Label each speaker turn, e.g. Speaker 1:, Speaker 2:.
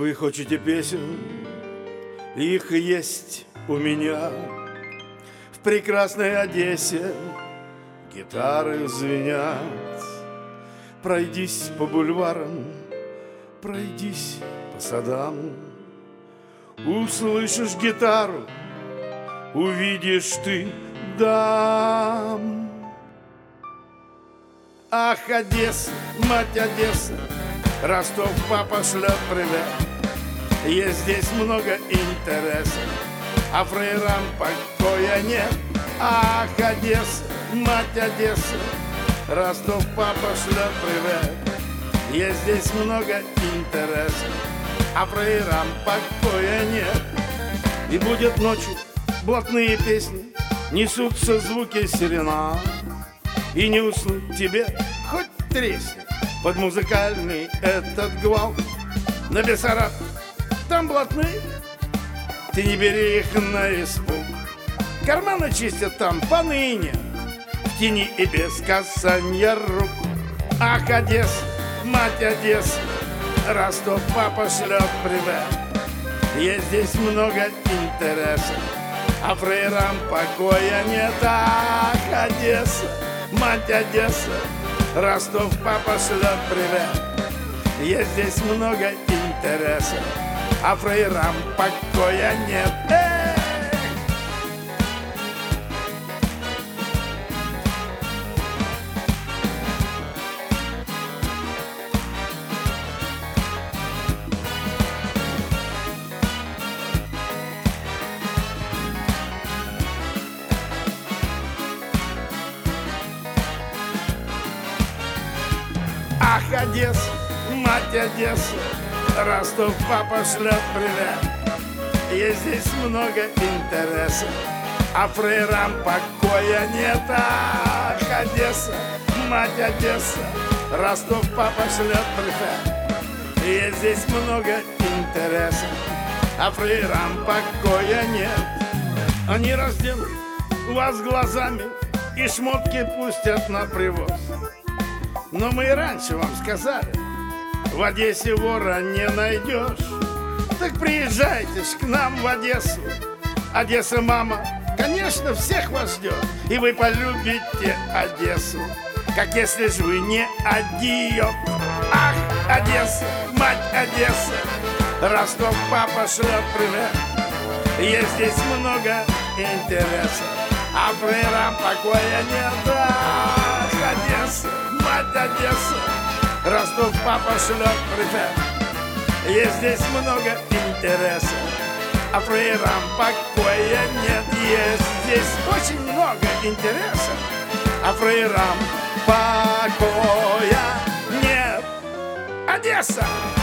Speaker 1: Вы хотите песен? Их есть у меня. В прекрасной Одессе гитары звенят. Пройдись по бульварам, пройдись по садам. Услышишь гитару, увидишь ты дам. Ах, Одесса, мать Одесса, Ростов папа шлет привет. Есть здесь много интересов, а фраерам покоя нет. Ах, Одесса, мать Одесса, Ростов папа шлет привет. Есть здесь много интересов, а фраерам покоя нет. И будет ночью блатные песни, несутся звуки сирена. И не уснуть тебе хоть тресни под музыкальный этот гвалт. На Бессараб там блатные, ты не бери их на испуг. Карманы чистят там поныне, в тени и без касанья рук. Ах, Одесса, мать Одесса, Ростов папа шлет привет. Есть здесь много интересов, а фраерам покоя нет. Ах, Одесса, мать Одесса, Ростов папа шлет привет. Есть здесь много интересов, а фраерам покоя нет. Ах, Одесса, мать Одесса, Ростов папа шлет привет. Есть здесь много интересов, а фраерам покоя нет. Ах, Одесса, мать Одесса, Ростов папа шлет привет. Есть здесь много интересов, а фраерам покоя нет. Они разделают вас глазами и шмотки пустят на привоз. Но мы и раньше вам сказали, в Одессе вора не найдешь. Так приезжайте ж к нам в Одессу. Одесса, мама, конечно, всех вас ждет. И вы полюбите Одессу, как если ж вы не адиот. Ах, Одесса, мать Одесса, Ростов папа шлет привет. Есть здесь много интересов, а фраерам покоя нет. Ах, Одесса, мать Одесса, Ростов папа шлет привет. Есть здесь много интересов, а фраерам покоя нет. Есть здесь очень много интересов, а фраерам покоя нет. Одесса!